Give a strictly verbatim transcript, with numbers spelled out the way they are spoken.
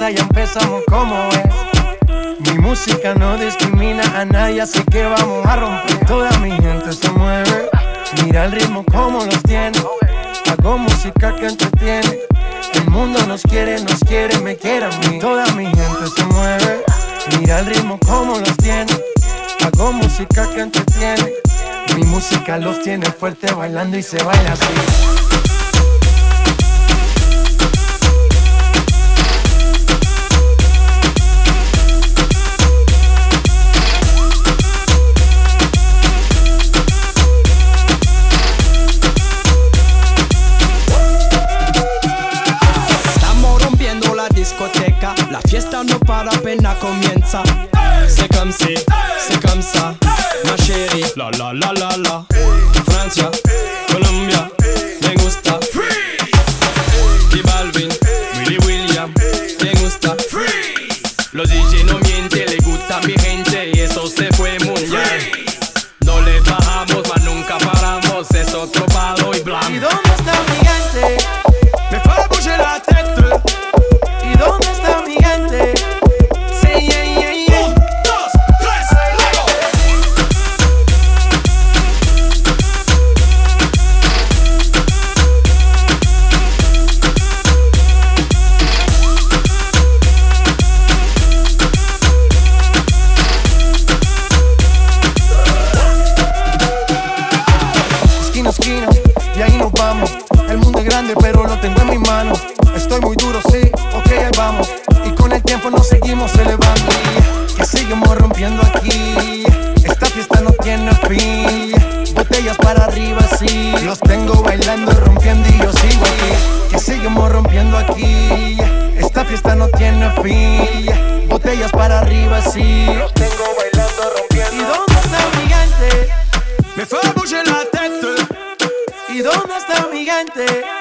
fiesta ya empezamos como es. Mi música no discrimina a nadie, así que vamos a romper. Toda mi gente se mueve, mira el ritmo como los tiene. Hago música que entretiene. El mundo nos quiere, nos quiere, me quiere a mí. Toda mi gente se mueve, mira el ritmo como los tiene. Hago música que entretiene. Mi música los tiene fuerte bailando y se baila así. La fiesta no para, apenas comienza. C'est comme si, c'est comme ça, ma chérie. La la la la la. Francia, Colombia, me gusta. Freeze. Y Balvin, Willy William, me gusta. Freeze. Los D J no mienten, le gusta mi gente y eso se fue mundial. No le bajamos, mas nunca paramos, es otro palo y blanco. ¿Y dónde está mi gente? Me fue bouger la tête. ¿Y dónde está mi gente? Sí, yeah, yeah, yeah. Un, dos, tres, luego. Esquina, esquina, y ahí nos vamos. El mundo es grande, pero lo tengo en mis manos. Estoy muy duro, sí, ok, ahí vamos. Y con el tiempo nos seguimos elevando. Y seguimos rompiendo aquí. Esta fiesta no tiene fin. Botellas para arriba, sí. Los tengo bailando y rompiendo y yo sigo aquí. Y seguimos rompiendo aquí. Esta fiesta no tiene fin. Botellas para arriba, sí. Los tengo bailando, rompiendo. ¿Y dónde está mi gente? Me fue bouger la tête. ¿Y dónde está mi gente?